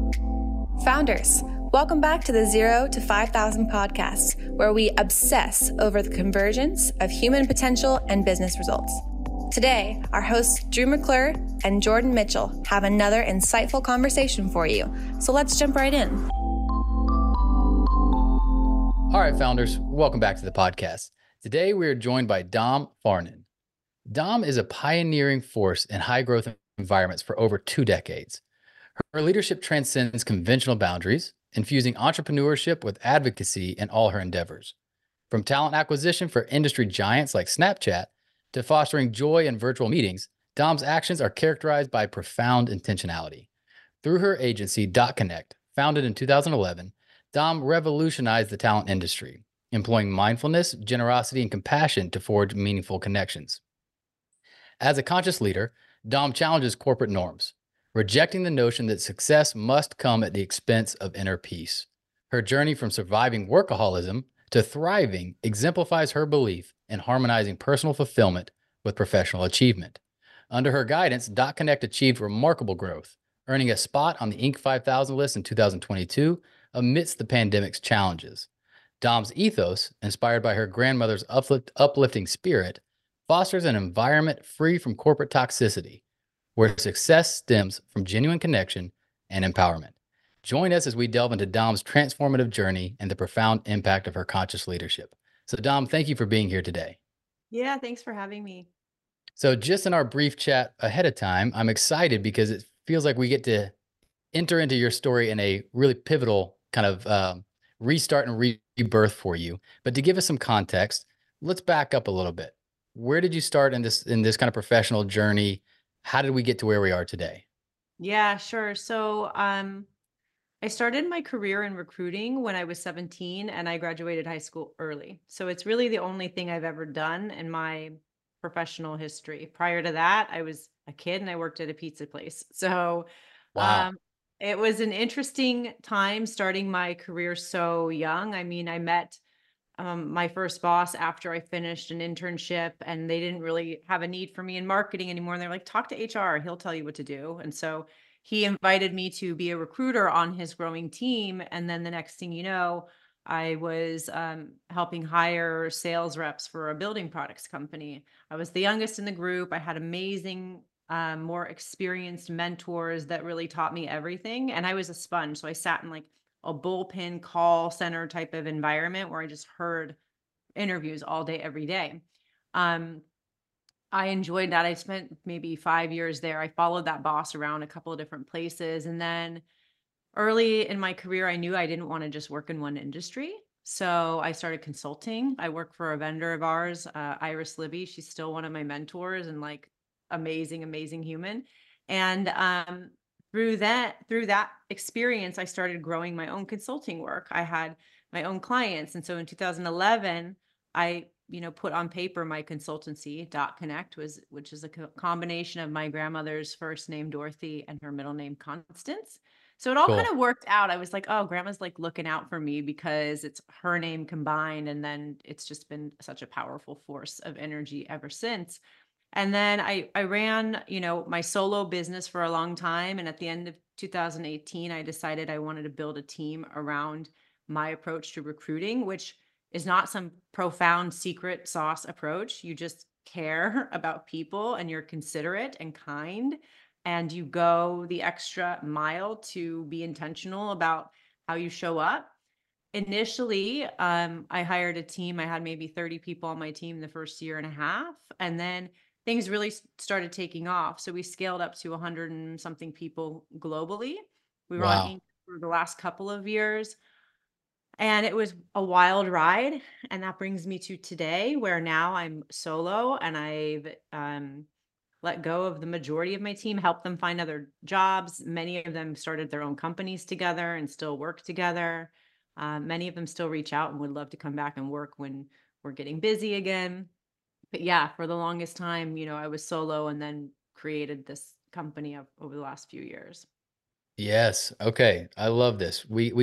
Founders, welcome back to the 0 to 5,000 podcast, where we obsess over the convergence of human potential and business results. Today, our hosts Drew McClure and Jordan Mitchell have another insightful conversation for you. So let's jump right in. All right, founders, welcome back to the podcast. Today, we are joined by Dom Farnan. Dom is a pioneering force in high-growth environments for over 2 decades. Her leadership transcends conventional boundaries, infusing entrepreneurship with advocacy in all her endeavors. From talent acquisition for industry giants like Snapchat to fostering joy in virtual meetings, Dom's actions are characterized by profound intentionality. Through her agency, Dot Connect, founded in 2011, Dom revolutionized the talent industry, employing mindfulness, generosity, and compassion to forge meaningful connections. As a conscious leader, Dom challenges corporate norms, rejecting the notion that success must come at the expense of inner peace. Her journey from surviving workaholism to thriving exemplifies her belief in harmonizing personal fulfillment with professional achievement. Under her guidance, Dot Connect achieved remarkable growth, earning a spot on the Inc. 5000 list in 2022 amidst the pandemic's challenges. Dom's ethos, inspired by her grandmother's uplifting spirit, fosters an environment free from corporate toxicity, where success stems from genuine connection and empowerment. Join us as we delve into Dom's transformative journey and the profound impact of her conscious leadership. So Dom, thank you for being here today. Yeah, thanks for having me. So just in our brief chat ahead of time, I'm excited because it feels like we get to enter into your story in a really pivotal kind of restart and rebirth for you. But to give us some context, let's back up a little bit. Where did you start in this kind of professional journey? How did we get to where we are today? Yeah, sure. So, I started my career in recruiting when I was 17 and I graduated high school early. So it's really the only thing I've ever done in my professional history. Prior to that, I was a kid and I worked at a pizza place. So, Wow. um, it was an interesting time starting my career so young. I mean, I met my first boss after I finished an internship, and they didn't really have a need for me in marketing anymore. And they're like, talk to HR, he'll tell you what to do. And so he invited me to be a recruiter on his growing team. And then the next thing you know, I was helping hire sales reps for a building products company. I was the youngest in the group. I had amazing, more experienced mentors that really taught me everything. And I was a sponge. So I sat in like a bullpen call center type of environment where I just heard interviews all day, every day. Um, I enjoyed that. I spent maybe 5 years there. I followed that boss around a couple of different places. And then early in my career, I knew I didn't want to just work in one industry. So I started consulting. I work for a vendor of ours, Iris Libby. She's still one of my mentors and like amazing, amazing human. And through that experience, I started growing my own consulting work. I had my own clients. And so in 2011, I, put on paper my consultancy, Dot Connect, which is a combination of my grandmother's first name, Dorothy, and her middle name, Constance. So it all kind Cool. of worked out. I was like, oh, grandma's like looking out for me because it's her name combined. And then it's just been such a powerful force of energy ever since. And then I ran, my solo business for a long time. And at the end of 2018, I decided I wanted to build a team around my approach to recruiting, which is not some profound secret sauce approach. You just care about people and you're considerate and kind, and you go the extra mile to be intentional about how you show up. Initially, I hired a team. I had maybe 30 people on my team the first year and a half. And then things really started taking off. So we scaled up to 100 and something people globally. We were on Wow. Inc. for the last couple of years. And it was a wild ride. And that brings me to today, where now I'm solo and I've let go of the majority of my team, helped them find other jobs. Many of them started their own companies together and still work together. Many of them still reach out and would love to come back and work when we're getting busy again. But yeah, for the longest time, I was solo and then created this company over the last few years. Yes. Okay. I love this.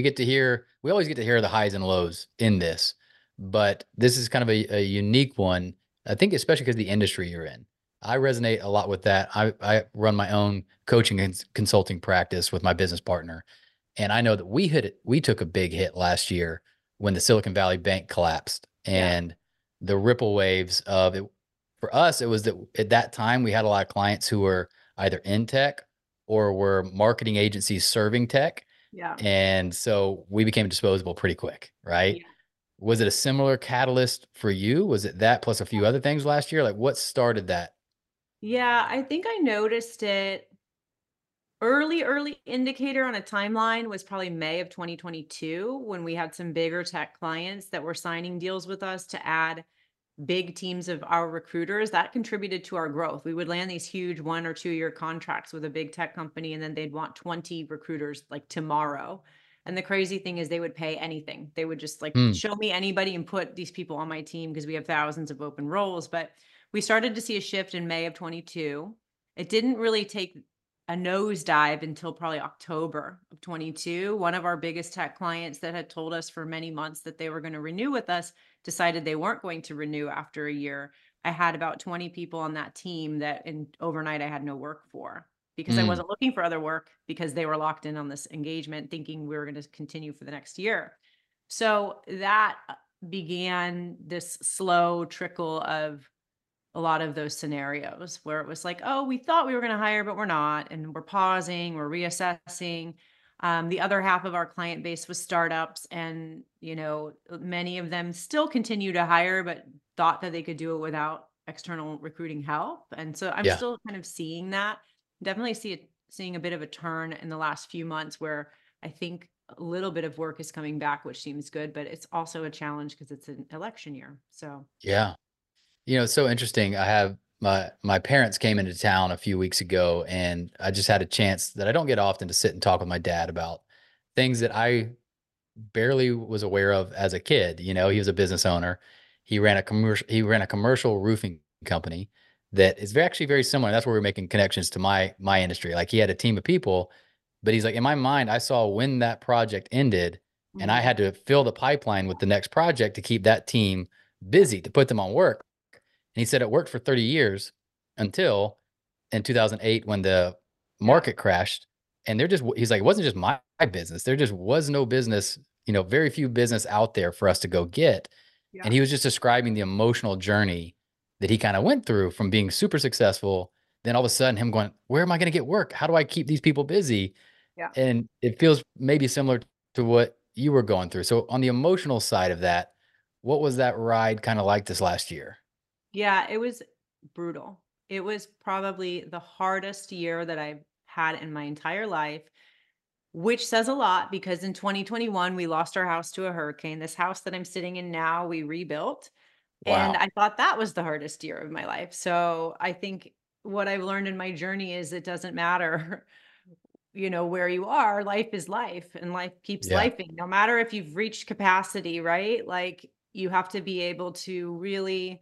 We always get to hear the highs and lows in this, but this is kind of a unique one. I think especially because the industry you're in. I resonate a lot with that. I run my own coaching and consulting practice with my business partner. And I know that we took a big hit last year when the Silicon Valley Bank collapsed, Yeah. and the ripple waves of it. For us, it was that at that time we had a lot of clients who were either in tech or were marketing agencies serving tech. Yeah. And so we became disposable pretty quick, right? Yeah. Was it a similar catalyst for you? Was it that plus a few other things last year? Like what started that? Yeah, I think I noticed it early indicator on a timeline was probably May of 2022 when we had some bigger tech clients that were signing deals with us to add big teams of our recruiters. That contributed to our growth. We would land these huge 1 or 2 year contracts with a big tech company, and then they'd want 20 recruiters like tomorrow. And the crazy thing is they would pay anything. They would just like Hmm. show me anybody and put these people on my team because we have thousands of open roles. But we started to see a shift in May of 22. It didn't really take a nosedive until probably October of 22. One of our biggest tech clients that had told us for many months that they were going to renew with us decided they weren't going to renew after a year. I had about 20 people on that team that in overnight I had no work for because I Hmm. wasn't looking for other work because they were locked in on this engagement thinking we were going to continue for the next year. So that began this slow trickle of a lot of those scenarios where it was like, oh, we thought we were going to hire, but we're not. And we're pausing, we're reassessing. The other half of our client base was startups, and many of them still continue to hire, but thought that they could do it without external recruiting help. And so I'm Yeah. still kind of seeing that. Definitely seeing a bit of a turn in the last few months where I think a little bit of work is coming back, which seems good, but it's also a challenge because it's an election year. So Yeah. It's so interesting. I have my parents came into town a few weeks ago, and I just had a chance that I don't get often to sit and talk with my dad about things that I barely was aware of as a kid. He was a business owner. He ran a commercial roofing company that is actually very similar. That's where we're making connections to my industry. Like he had a team of people, but he's like, in my mind, I saw when that project ended, and I mhm. had to fill the pipeline with the next project to keep that team Yeah. busy to put them on work. And he said it worked for 30 years until in 2008 when the Yeah. market crashed. And he's like, it wasn't just my business. There just was no business, very few business out there for us to go get. Yeah. And he was just describing the emotional journey that he kind of went through from being super successful. Then all of a sudden, him going, where am I going to get work? How do I keep these people busy? Yeah. And it feels maybe similar to what you were going through. So, on the emotional side of that, what was that ride kind of like this last year? Yeah, it was brutal. It was probably the hardest year that I've had in my entire life, which says a lot because in 2021, we lost our house to a hurricane. This house that I'm sitting in now, we rebuilt. And Wow. I thought that was the hardest year of my life. So I think what I've learned in my journey is it doesn't matter, where you are, life is life and life keeps Yeah. lifing. No matter if you've reached capacity, right? Like you have to be able to really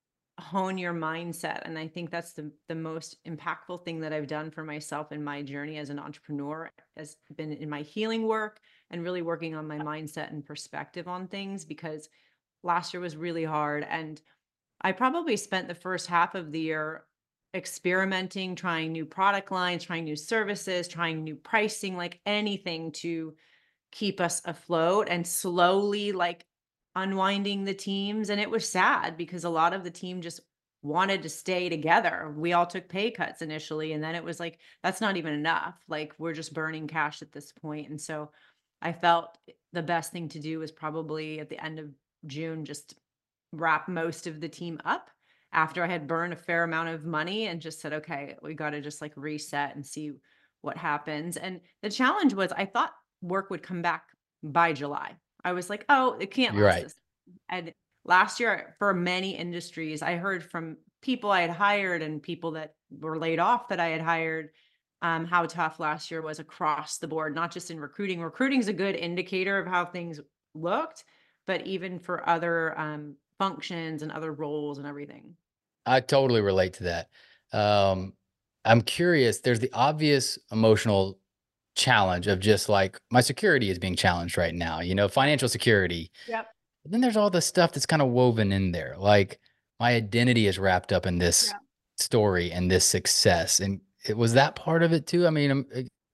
hone your mindset, and I think that's the most impactful thing that I've done for myself in my journey as an entrepreneur has been in my healing work and really working on my mindset and perspective on things because last year was really hard, and I probably spent the first half of the year experimenting, trying new product lines, trying new services, trying new pricing, like anything to keep us afloat and slowly like unwinding the teams. And it was sad because a lot of the team just wanted to stay together. We all took pay cuts initially. And then it was like, that's not even enough. Like we're just burning cash at this point. And so I felt the best thing to do was probably at the end of June, just wrap most of the team up after I had burned a fair amount of money and just said, okay, we got to just like reset and see what happens. And the challenge was I thought work would come back by July. I was like, oh, it can't You're last right. this. And last year, for many industries, I heard from people I had hired and people that were laid off that I had hired, how tough last year was across the board, not just in recruiting. Recruiting is a good indicator of how things looked, but even for other functions and other roles and everything. I totally relate to that. Um, I'm curious, there's the obvious emotional challenge of just like my security is being challenged right now, financial security. Yep. But then there's all the stuff that's kind of woven in there. Like my identity is wrapped up in this Yeah. story and this success. And was that part of it too? I mean,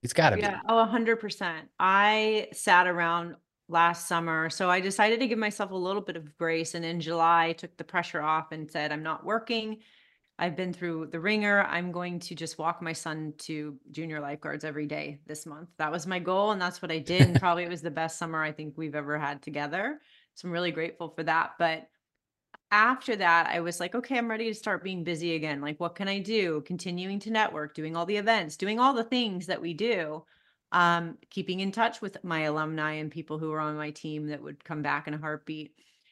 It's got to Yeah. be. Oh, 100%. I sat around last summer. So I decided to give myself a little bit of grace. And in July, I took the pressure off and said, I'm not working. I've been through the ringer. I'm going to just walk my son to junior lifeguards every day this month. That was my goal. And that's what I did. And probably it was the best summer I think we've ever had together. So I'm really grateful for that. But after that, I was like, okay, I'm ready to start being busy again. Like, what can I do? Continuing to network, doing all the events, doing all the things that we do, keeping in touch with my alumni and people who were on my team that would come back in a heartbeat.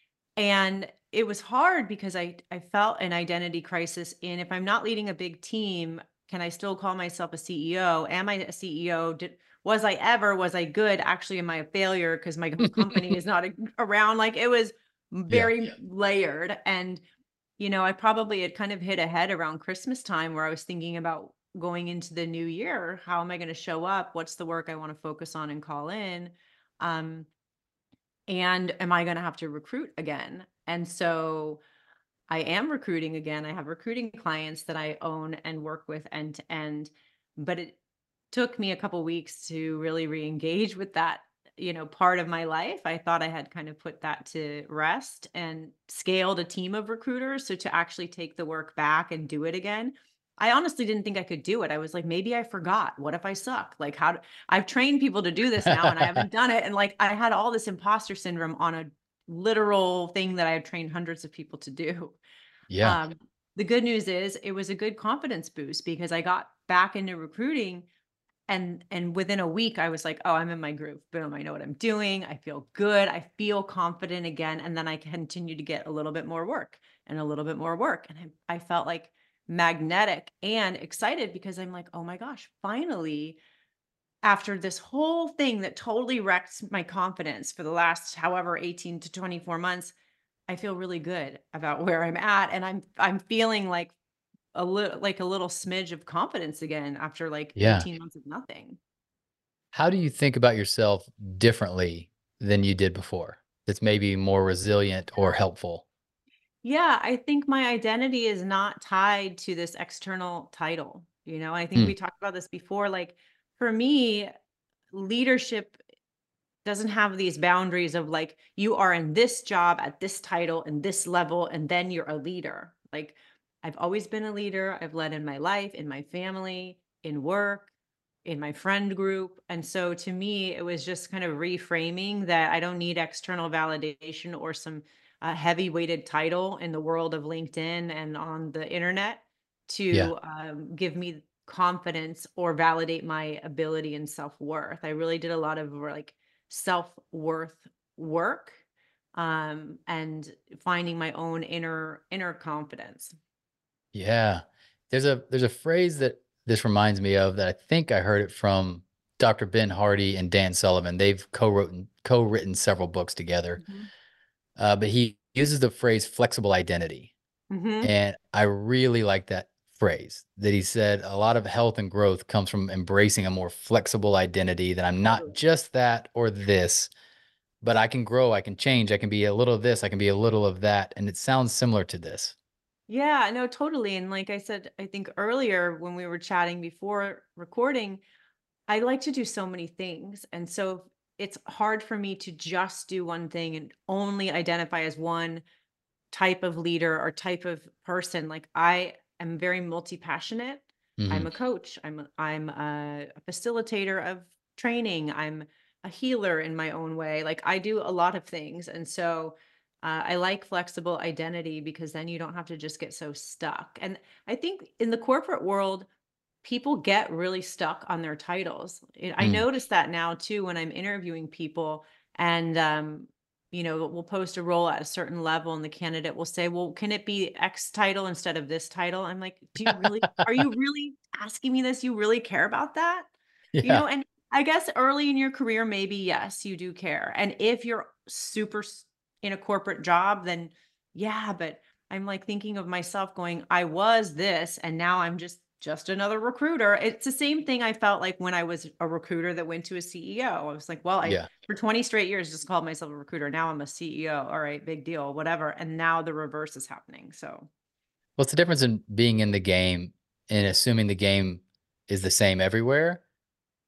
And it was hard because I felt an identity crisis in, if I'm not leading a big team, can I still call myself a CEO? Am I a CEO? Was I ever? Was I good? Actually, am I a failure because my company is not around? Like, it was Yeah. very layered. And, I probably had kind of hit a head around Christmas time where I was thinking about going into the new year. How am I going to show up? What's the work I want to focus on and call in? Um, and am I going to have to recruit again? And so I am recruiting again. I have recruiting clients that I own and work with end to end, but it took me a couple weeks to really re-engage with that, part of my life. I thought I had kind of put that to rest and scaled a team of recruiters. So to actually take the work back and do it again, I honestly didn't think I could do it. I was like, maybe I forgot. What if I suck? Like, I've trained people to do this now and I haven't done it. And like, I had all this imposter syndrome on a literal thing that I had trained hundreds of people to do. Yeah. Um, the good news is it was a good confidence boost because I got back into recruiting, and within a week I was like, oh, I'm in my groove. Boom, I know what I'm doing. I feel good. I feel confident again. And then I continue to get a little bit more work and a little bit more work. And I felt like magnetic and excited because I'm like, oh my gosh, finally, after this whole thing that totally wrecked my confidence for the last however 18 to 24 months, I feel really good about where I'm at, and I'm feeling like a little smidge of confidence again after like Yeah. 18 months of nothing. How do you think about yourself differently than you did before? That's maybe more resilient or helpful. Yeah, I think my identity is not tied to this external title. I think we Mm, talked about this before. Like, for me, leadership doesn't have these boundaries of like, you are in this job at this title and this level, and then you're a leader. Like, I've always been a leader. I've led in my life, in my family, in work, in my friend group. And so to me, it was just kind of reframing that I don't need external validation or some heavy weighted title in the world of LinkedIn and on the internet yeah. to give me confidence or validate my ability and self-worth. I really did a lot of like self-worth work, and finding my own inner confidence. Yeah. There's a phrase that this reminds me of that I think I heard it from Dr. Ben Hardy and Dan Sullivan. They've co-written several books together. Mhm. But he uses the phrase flexible identity. Mhm. And I really like that phrase that he said a lot of health and growth comes from embracing a more flexible identity that I'm not Totally. just that or this, but I can grow, I can change, I can be a little of this, I can be a little of that. And it sounds similar to this. Yeah, no, totally. And like I said, I think earlier when we were chatting before recording, I like to do so many things. And so it's hard for me to just do one thing and only identify as one type of leader or type of person. Like, I am very multi-passionate. I'm Mhm. a coach. I'm a facilitator of training. I'm a healer in my own way. Like, I do a lot of things. And so I like flexible identity because then you don't have to just get so stuck. And I think in the corporate world, people get really stuck on their titles. I Mm. notice that now too when I'm interviewing people, and we'll post a role at a certain level and the candidate will say, "Well, can it be X title instead of this title?" I'm like, are you really asking me this? You really care about that?" Yeah. And I guess early in your career maybe yes, you do care. And if you're super in a corporate job, then yeah, but I'm like thinking of myself going, I was this and now I'm just another recruiter. It's the same thing I felt like when I was a recruiter that went to a CEO. I was like, well, I Yeah. for 20 straight years just called myself a recruiter. Now I'm a CEO. All right, big deal, whatever. And now the reverse is happening. So, What's the difference in being in the game and assuming the game is the same everywhere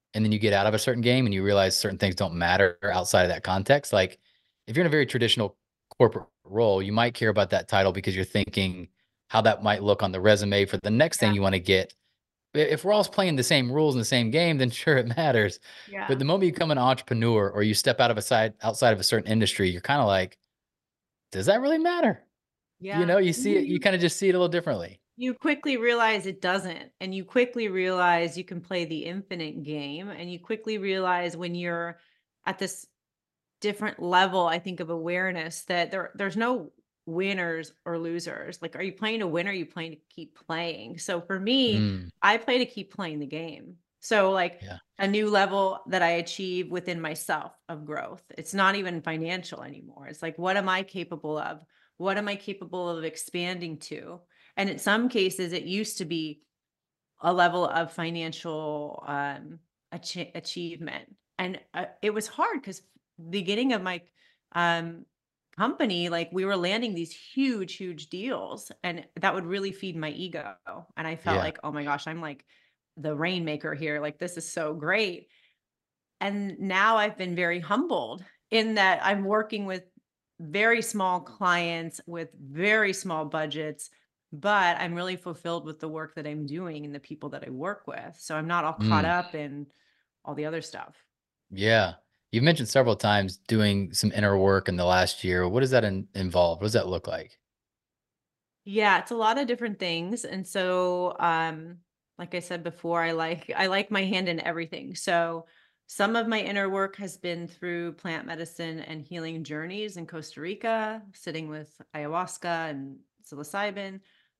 and then you get out of a certain game and you realize certain things don't matter outside of that context. Like if you're in a very traditional corporate role, you might care about that title because you're thinking how that might look on the resume for the next Yeah. thing you want to get. If we're all playing the same rules in the same game, then sure it matters. But Yeah. the moment you become an entrepreneur or you step out of outside of a certain industry, you're kind of like, does that really matter? Yeah. You And see it, you kind of just see it a little differently. you quickly realize it doesn't, and you quickly realize you can play the infinite game, and you quickly realize when you're at this different level, I think, of awareness that there's no winners or losers. Like, are you playing to win or are you playing to keep playing? So for me, Mm, I play to keep playing the game. So like yeah. a new level that I achieve within myself of growth. It's not even financial anymore. It's like, what am I capable of? What am I capable of expanding to? And in some cases, it used to be a level of financial achievement. And it was hard because beginning of my um, company, like we were landing these huge deals, and that would really feed my ego. And I felt Yeah. like, oh my gosh, I'm like the rainmaker here. Like this is so great. And now I've been very humbled in that I'm working with very small clients with very small budgets, but I'm really fulfilled with the work that I'm doing and the people that I work with. So I'm not all caught Mm, up in all the other stuff. yeah. You've mentioned several times doing some inner work in the last year. What does that involve? What does that look like? Yeah, it's a lot of different things. And so like I said before, I like my hand in everything. So some of my inner work has been through plant medicine and healing journeys in Costa Rica, sitting with ayahuasca and psilocybin.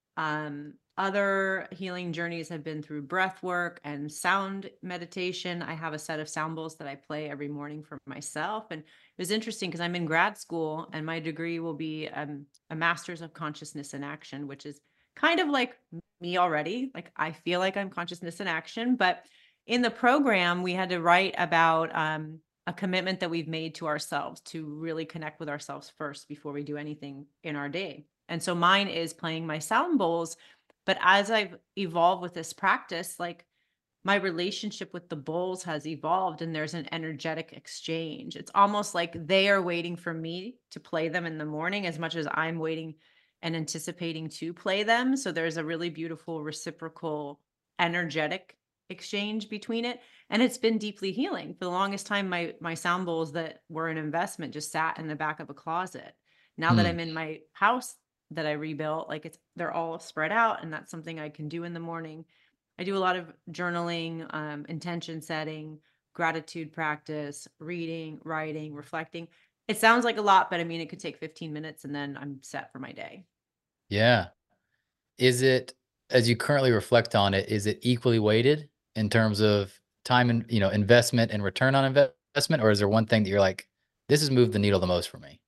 Other healing journeys have been through breath work and sound meditation. I have a set of sound bowls that I play every morning for myself. And it was interesting because I'm in grad school and my degree will be a master's of consciousness in action, which is kind of like me already. Like I feel like I'm consciousness in action. But in the program, we had to write about a commitment that we've made to ourselves to really connect with ourselves first before we do anything in our day. And so mine is playing my sound bowls. But as I've evolved with this practice, like my relationship with the bowls has evolved and there's an energetic exchange. It's almost like they are waiting for me to play them in the morning as much as I'm waiting and anticipating to play them. So there's a really beautiful reciprocal energetic exchange between it. And it's been deeply healing. For the longest time, my sound bowls that were an investment just sat in the back of a closet. Now that Mm, I'm in my house that I rebuilt, like they're all spread out, and that's something I can do in the morning. I do a lot of journaling, intention setting, gratitude practice, reading, writing, reflecting. It sounds like a lot, but I mean, it could take 15 minutes and then I'm set for my day. yeah. Is it, as you currently reflect on it, is it equally weighted in terms of time and, investment and return on investment? Or is there one thing that you're like, this has moved the needle the most for me?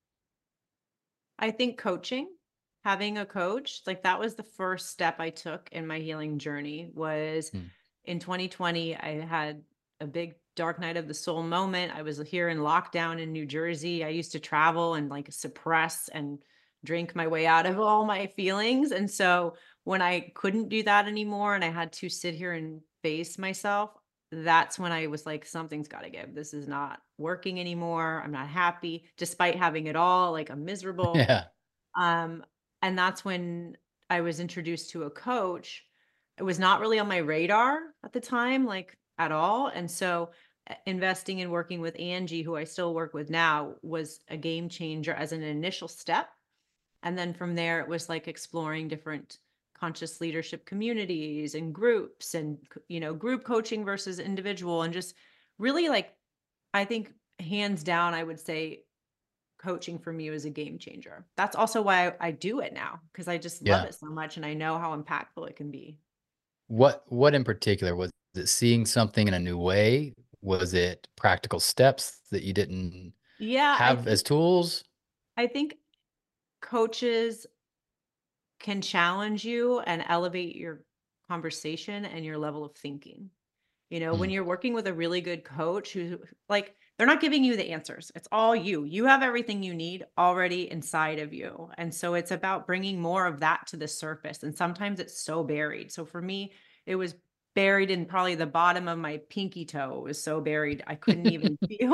I think coaching, having a coach, like that was the first step I took in my healing journey was Mm, in 2020, I had a big dark night of the soul moment. I was here in lockdown in New Jersey. I used to travel and like suppress and drink my way out of all my feelings. And so when I couldn't do that anymore and I had to sit here and face myself, that's when I was like, something's got to give. This is not working anymore. I'm not happy despite having it all. Like I'm miserable. yeah. Um, and that's when I was introduced to a coach. It was not really on my radar at the time, like at all. And so investing and working with Angie, who I still work with now, was a game changer as an initial step. And then from there, it was like exploring different conscious leadership communities and groups and, group coaching versus individual, and just really like, I think hands down, I would say coaching for me was a game changer. That's also why I do it now because I just love Yeah. it so much and I know how impactful it can be. What in particular was it, seeing something in a new way? Was it practical steps that you didn't Yeah, have as tools? I think coaches can challenge you and elevate your conversation and your level of thinking. When Mm, you're working with a really good coach who like they're not giving you the answers. It's all you. You have everything you need already inside of you. And so it's about bringing more of that to the surface. And sometimes it's so buried. So for me, it was buried in probably the bottom of my pinky toe. It was so buried. I couldn't even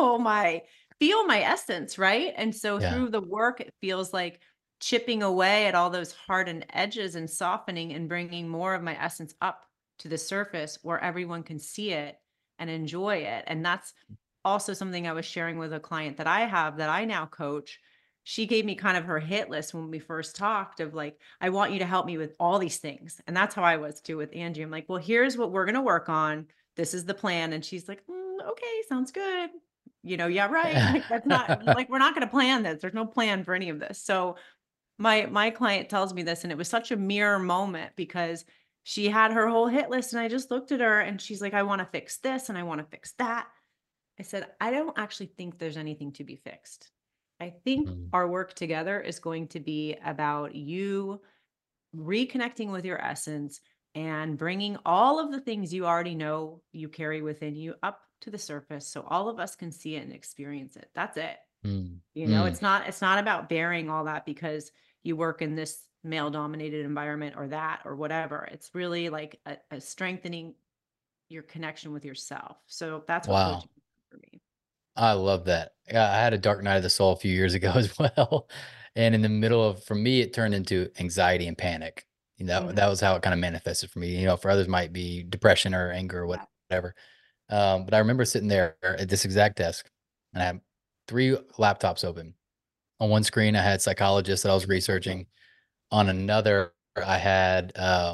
feel my essence, right? And so Yeah. through the work, it feels like chipping away at all those hardened edges and softening and bringing more of my essence up to the surface where everyone can see it and enjoy it. And that's also something I was sharing with a client that I have that I now coach. She gave me kind of her hit list when we first talked of like, I want you to help me with all these things. And that's how I was too with Angie. I'm like, well, here's what we're going to work on. This is the plan. And she's like, okay, sounds good. Yeah, right. Like that's not like, we're not going to plan this. There's no plan for any of this. So my client tells me this, and it was such a mirror moment because she had her whole hit list and I just looked at her and she's like, I want to fix this and I want to fix that. I said, I don't actually think there's anything to be fixed. I think Mm, our work together is going to be about you reconnecting with your essence and bringing all of the things you already know you carry within you up to the surface so all of us can see it and experience it. That's it. mm, It's mm. not about bearing all that because you work in this male dominated environment or that or whatever. It's really like a strengthening your connection with yourself. So that's what Wow. coaching is for me. I love that. Yeah, I had a dark night of the soul a few years ago as well. And in the middle of, for me, it turned into anxiety and panic. That Mhm. was how it kind of manifested for me. For others might be depression or anger or Yeah. whatever. But I remember sitting there at this exact desk and I had three laptops open. On one screen, I had psychologists that I was researching. On another, I had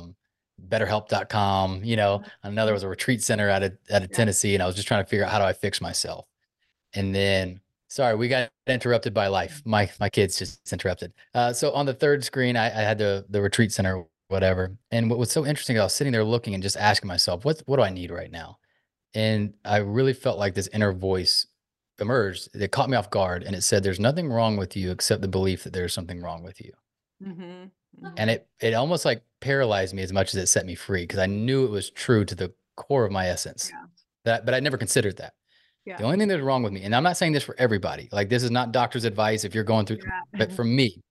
betterhelp.com, another Mhm. was a retreat center out of Yeah. Tennessee. And I was just trying to figure out how do I fix myself. And then sorry, we got interrupted by life. My kids just interrupted. So on the third screen, I had the retreat center, whatever. And what was so interesting, I was sitting there looking and just asking myself, what do I need right now? And I really felt like this inner voice emerged. It caught me off guard and it said, there's nothing wrong with you except the belief that there's something wrong with you. Mhm. And Mhm. it almost like paralyzed me as much as it set me free because I knew it was true to the core of my essence. Yeah. But I never considered that. The Yeah. only thing that's wrong with me, and I'm not saying this for everybody, like this is not doctor's advice if you're going through, Yeah. but for me,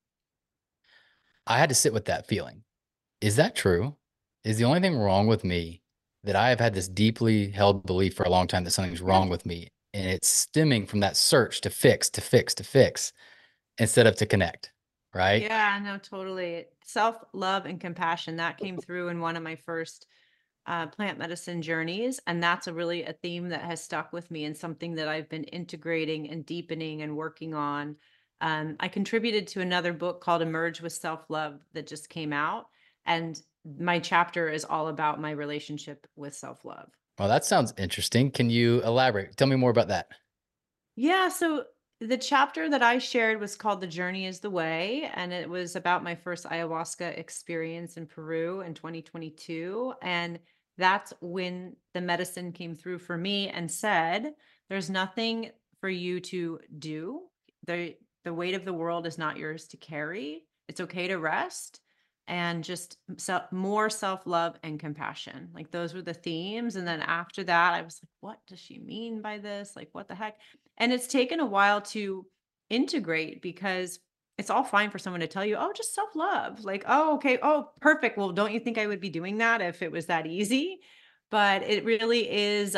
I had to sit with that feeling. Is that true? Is the only thing wrong with me that I have had this deeply held belief for a long time that something's Yeah. wrong with me? And it's stemming from that search to fix, to fix, to fix instead of to connect. Right. Yeah, no, totally. Self-love and compassion, that came through in one of my first plant medicine journeys. And that's a theme that has stuck with me and something that I've been integrating and deepening and working on. I contributed to another book called Emerge with Self-Love that just came out. And my chapter is all about my relationship with self-love. Well, that sounds interesting. Can you elaborate? Tell me more about that. Yeah, so the chapter that I shared was called The Journey is the Way, and it was about my first ayahuasca experience in Peru in 2022. And that's when the medicine came through for me and said, there's nothing for you to do. The weight of the world is not yours to carry. It's okay to rest and just more self-love and compassion. Like those were the themes. And then after that, I was like, what does she mean by this? Like, what the heck? And it's taken a while to integrate because it's all fine for someone to tell you, "Oh, just self-love." Like, "Oh, okay. Oh, perfect. Well, don't you think I would be doing that if it was that easy?" But it really is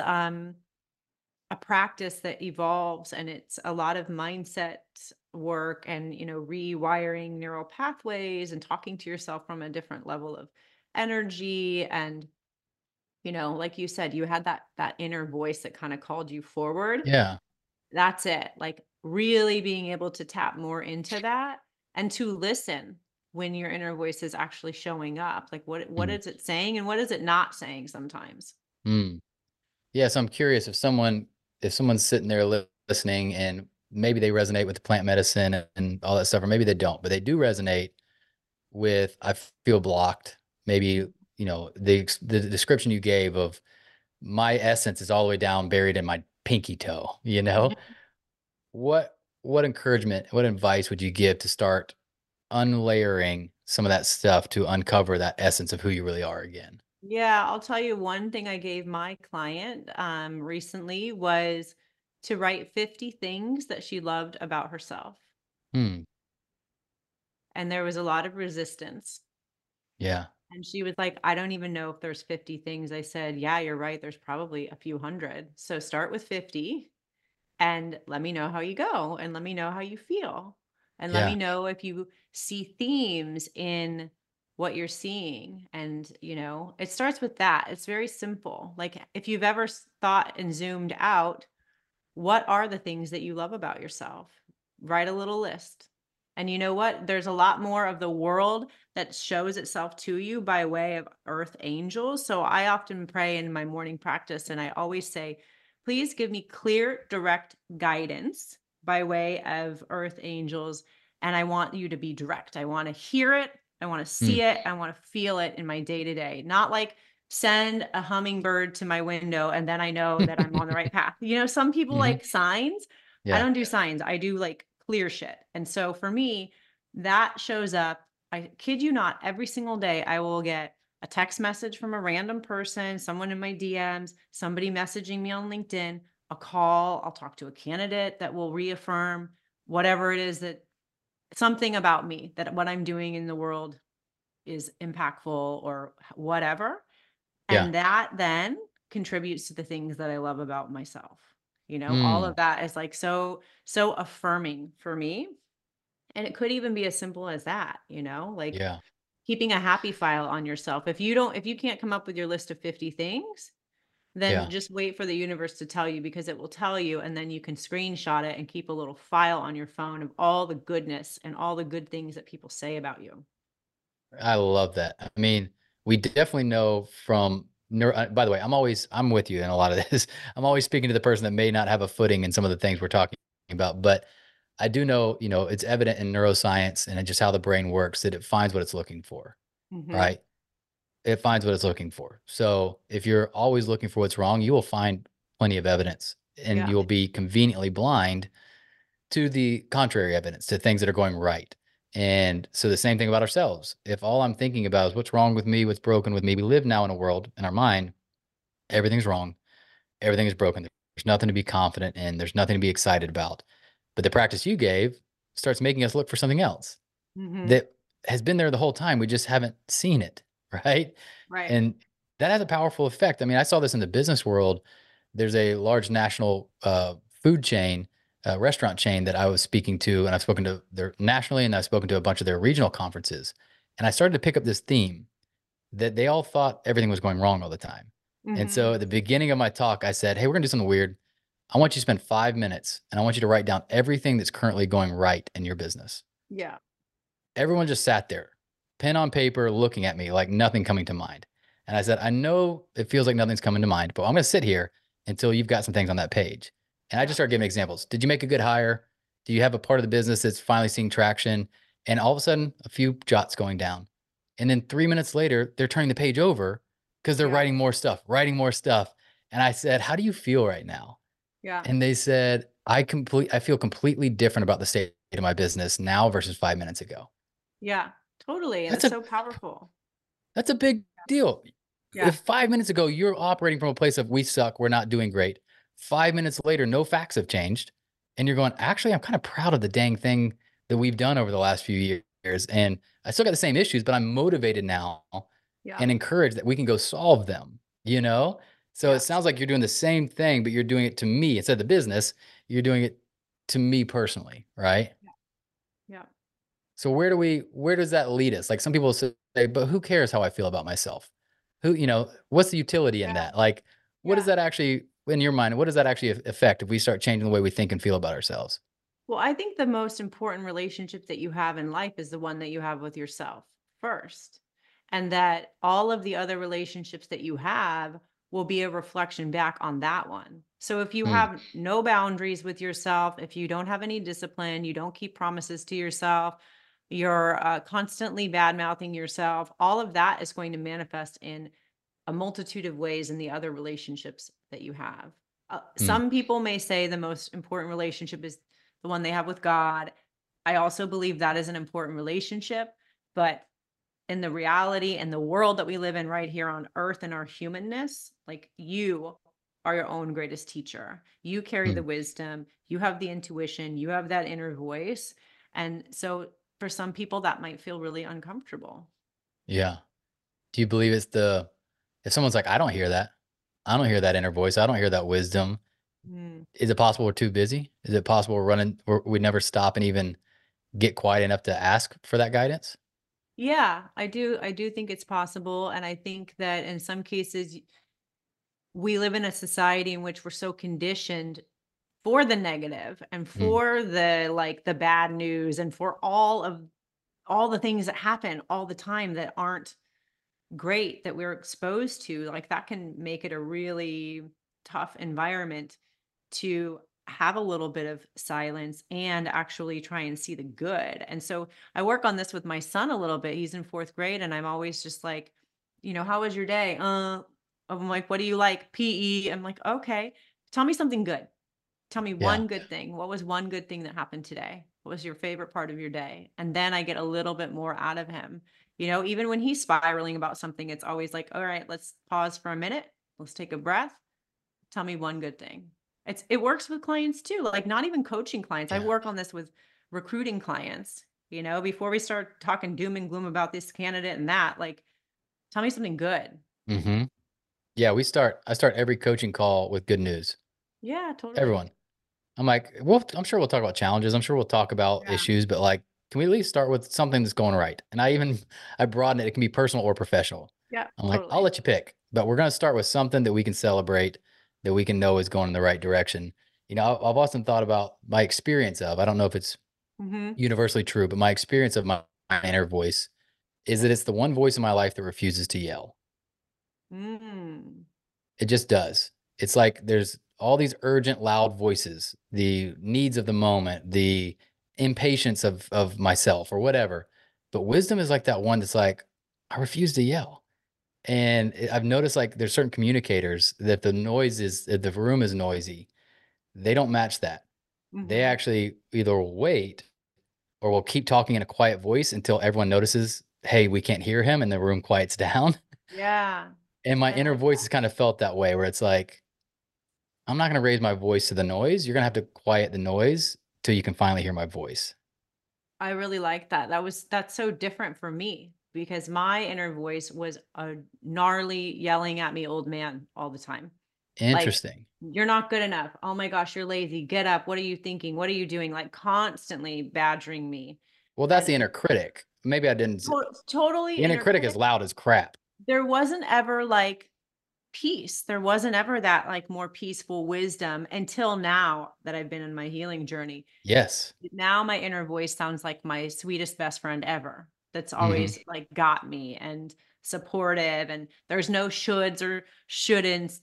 a practice that evolves and it's a lot of mindset work and, rewiring neural pathways and talking to yourself from a different level of energy and like you said, you had that inner voice that kind of called you forward. Yeah. That's it. Like really being able to tap more into that and to listen when your inner voice is actually showing up. Like what Mm, is it saying and what is it not saying sometimes? mm. Yeah. So I'm curious if someone's sitting there listening and maybe they resonate with the plant medicine and all that stuff, or maybe they don't, but they do resonate with I feel blocked. Maybe, the description you gave of my essence is all the way down buried in my pinky toe. Mhm. What encouragement, what advice would you give to start unlayering some of that stuff to uncover that essence of who you really are again? Yeah, I'll tell you one thing I gave my client recently was to write 50 things that she loved about herself. Hmm. And there was a lot of resistance. Yeah. And she was like, I don't even know if there's 50 things. I said, yeah, you're right. There's probably a few hundred. So start with 50 and let me know how you go and let me know how you feel. And let me Yeah. know if you see themes in what you're seeing. And, it starts with that. It's very simple. Like if you've ever thought and zoomed out, what are the things that you love about yourself? Write a little list. And you know what? There's a lot more of the world that shows itself to you by way of earth angels. So I often pray in my morning practice and I always say, please give me clear, direct guidance by way of earth angels. And I want you to be direct. I want to hear it. I want to Mm. see it. I want to feel it in my day to day, not like send a hummingbird to my window and then I know that I'm on the right path. Some people Hmm. like signs. I Yeah. don't do signs. I do like clear shit. And so for me, that shows up. I kid you not, every single day I will get a text message from a random person, someone in my DMs, somebody messaging me on LinkedIn, a call. I'll talk to a candidate that will reaffirm whatever it is that something about me, that what I'm doing in the world is impactful or whatever. Yeah. And that then contributes to the things that I love about myself. All Mm. of that is like so affirming for me. And it could even be as simple as that, like Yeah. keeping a happy file on yourself. If you can't come up with your list of 50 things, then Yeah. just wait for the universe to tell you because it will tell you and then you can screenshot it and keep a little file on your phone of all the goodness and all the good things that people say about you. I love that. I mean, we definitely know from by the way, I'm with you in a lot of this. I'm always speaking to the person that may not have a footing in some of the things we're talking about, but I do know, it's evident in neuroscience and in just how the brain works that it finds what it's looking for, Mhm. right? It finds what it's looking for. So if you're always looking for what's wrong, you will find plenty of evidence and Yeah. you'll be conveniently blind to the contrary evidence, to things that are going right. And so the same thing about ourselves. If all I'm thinking about is what's wrong with me, what's broken with me, we live now in a world in our mind, everything's wrong, everything is broken. There's nothing to be confident in, there's nothing to be excited about. But the practice you gave starts making us look for something else Mhm. that has been there the whole time. We just haven't seen it, right? Right. And that has a powerful effect. I mean, I saw this in the business world. There's a large national food chain, restaurant chain that I was speaking to, and I've spoken to their nationally, and I've spoken to a bunch of their regional conferences. And I started to pick up this theme that they all thought everything was going wrong all the time. And so Mhm. at the beginning of my talk, I said, "Hey, we're gonna do something weird. I want you to spend 5 minutes, and I want you to write down everything that's currently going right in your business." Yeah. Everyone just sat there, pen on paper, looking at me like nothing coming to mind. And I said, I know it feels like nothing's coming to mind, but I'm going to sit here until you've got some things on that page. And I Yeah. just started giving examples. Did you make a good hire? Do you have a part of the business that's finally seeing traction? And all of a sudden, a few jots going down. And then 3 minutes later, they're turning the page over because they're Yeah. writing more stuff, writing more stuff. And I said, how do you feel right now? Yeah. And they said, I feel completely different about the state of my business now versus 5 minutes ago. Yeah. Totally. And That's it's a so powerful. That's a big deal. Yeah. If 5 minutes ago you're operating from a place of we suck, we're not doing great, 5 minutes later, no facts have changed, and you're going, actually, I'm kind of proud of the dang thing that we've done over the last few years. And I still got the same issues, but I'm motivated now Yeah. and encouraged that we can go solve them, you know? So it Yeah. sounds like you're doing the same thing, but you're doing it to me instead of the business. You're doing it to me personally, right? Yeah. Yeah. So where does that lead us? Like some people say, but who cares how I feel about myself? What's the utility in Yeah. that? Like, what does Yeah. that actually, in your mind, what does that actually affect if we start changing the way we think and feel about ourselves? Well, I think the most important relationship that you have in life is the one that you have with yourself first. And that all of the other relationships that you have will be a reflection back on that one. So if you Mm, have no boundaries with yourself, if you don't have any discipline, you don't keep promises to yourself, you're constantly bad mouthing yourself, all of that is going to manifest in a multitude of ways in the other relationships that you have. mm, Some people may say the most important relationship is the one they have with God. I also believe that is an important relationship, but in the reality and the world that we live in right here on earth and our humanness, like you are your own greatest teacher. You carry the mm. wisdom, you have the intuition, you have that inner voice. And so for some people, that might feel really uncomfortable. Yeah. Do you believe it's if someone's like, I don't hear that. I don't hear that inner voice. I don't hear that wisdom. Mm. Is it possible we're too busy? Is it possible we never stop and even get quiet enough to ask for that guidance? Yeah, I do. I do think it's possible. And I think that in some cases, we live in a society in which we're so conditioned for the negative and Mm, for the bad news and for all the things that happen all the time that aren't great that we're exposed to. Like that can make it a really tough environment to have a little bit of silence and actually try and see the good. And so I work on this with my son a little bit. He's in 4th grade and I'm always just like, how was your day? I'm like, what do you like? PE. I'm like, okay, tell me something good. Tell me yeah. one good thing. What was one good thing that happened today? What was your favorite part of your day? And then I get a little bit more out of him. Even when he's spiraling about something, it's always like, all right, let's pause for a minute. Let's take a breath. Tell me one good thing. It works with clients too, like not even coaching clients. I Yeah. work on this with recruiting clients, before we start talking doom and gloom about this candidate and that, like, tell me something good. Hmm. Yeah. I start every coaching call with good news. Yeah, totally. Everyone. I'm like, I'm sure we'll talk about challenges. I'm sure we'll talk about Yeah. issues, but like, can we at least start with something that's going right? And I broaden it. It can be personal or professional. Yeah, I'm like, I'll totally. let you pick, but we're going to start with something that we can celebrate, that we can know is going in the right direction. I've often thought about my experience I don't know if it's Hmm. universally true, but my experience of my inner voice is that it's the one voice in my life that refuses to yell. Mm. It just does. It's like there's all these urgent, loud voices, the needs of the moment, the impatience of myself or whatever. But wisdom is like that one that's like, I refuse to yell. And I've noticed like there's certain communicators that if the room is noisy, they don't match that. They Mhm. actually either will wait or will keep talking in a quiet voice until everyone notices, hey, we can't hear him and the room quiets down. Yeah, And my I inner like voice that. has kind of felt that way where it's like, I'm not going to raise my voice to the noise. You're going to have to quiet the noise till you can finally hear my voice. I really like that. That's so different for me because my inner voice was a gnarly yelling at me old man all the time. Like, Interesting. you're not good enough. Oh my gosh, you're lazy. Get up. What are you thinking? What are you doing? Like constantly badgering me. Well, that's And the inner critic. Maybe I didn't. totally The inner inner critic is critic. loud as crap. There wasn't ever like peace. There wasn't ever that like more peaceful wisdom until now that I've been in my healing journey. Yes. Now my inner voice sounds like my sweetest best friend ever. That's Hmm. always like got me and supportive, and there's no shoulds or shouldn'ts.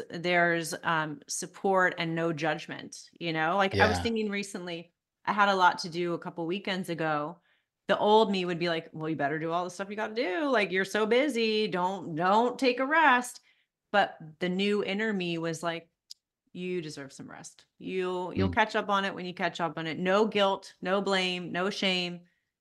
There's support and no judgment, Like I was Yeah. thinking recently, I had a lot to do a couple weekends ago. The old me would be like, well, you better do all the stuff you got to do. Like you're so busy. Don't take a rest. But the new inner me was like, you deserve some rest. You'll Mm. catch up on it when you catch up on it. No guilt, no blame, no shame.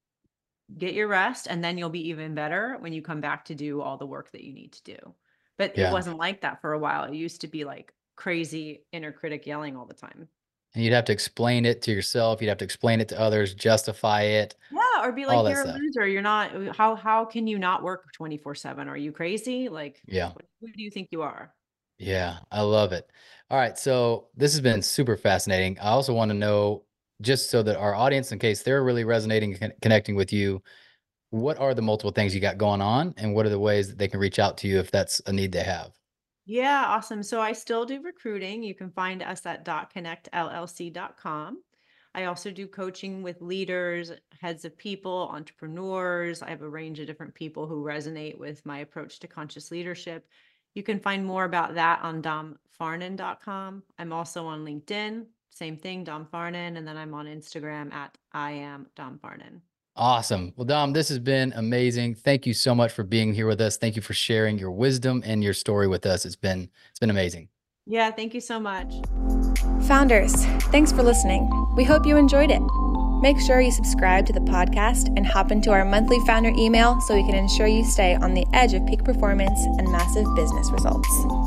Get your rest and then you'll be even better when you come back to do all the work that you need to do. But it Yeah. wasn't like that for a while. It used to be like crazy inner critic yelling all the time. And you'd have to explain it to yourself. You'd have to explain it to others, justify it, Yeah, or be all like, that you're a stuff. loser. You're not how can you not work 24/7? Are you crazy? Like, Yeah. who do you think you are? Yeah. I love it. All right. So this has been super fascinating. I also want to know, just so that our audience, in case they're really resonating and connecting with you, what are the multiple things you got going on, and what are the ways that they can reach out to you if that's a need they have? Yeah, awesome. So I still do recruiting. You can find us at dotconnectllc.com. I also do coaching with leaders, heads of people, entrepreneurs. I have a range of different people who resonate with my approach to conscious leadership. You can find more about that on domfarnan.com. I'm also on LinkedIn, same thing, Dom Farnan, and then I'm on Instagram at I am Dom Farnan. Awesome. Well, Dom, this has been amazing. Thank you so much for being here with us. Thank you for sharing your wisdom and your story with us. It's been amazing. Yeah, thank you so much. Founders, thanks for listening. We hope you enjoyed it. Make sure you subscribe to the podcast and hop into our monthly founder email so we can ensure you stay on the edge of peak performance and massive business results.